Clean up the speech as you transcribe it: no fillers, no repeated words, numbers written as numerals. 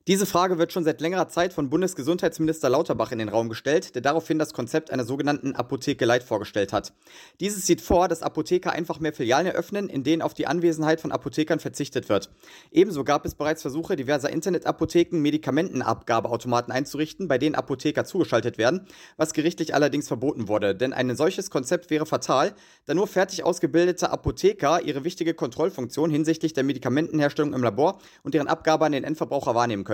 Diese Frage wird schon seit längerer Zeit von Bundesgesundheitsminister Lauterbach in den Raum gestellt, der daraufhin das Konzept einer sogenannten Apotheke Light vorgestellt hat. Dieses sieht vor, dass Apotheker einfach mehr Filialen eröffnen, in denen auf die Anwesenheit von Apothekern verzichtet wird. Ebenso gab es bereits Versuche diverser Internetapotheken, Medikamentenabgabeautomaten einzurichten, bei denen Apotheker zugeschaltet werden, was gerichtlich allerdings verboten wurde, denn ein solches Konzept wäre fatal, da nur fertig ausgebildete Apotheker ihre wichtige Kontrollfunktion hinsichtlich der Medikamentenherstellung im Labor und deren Abgabe an den Endverbraucher wahrnehmen können.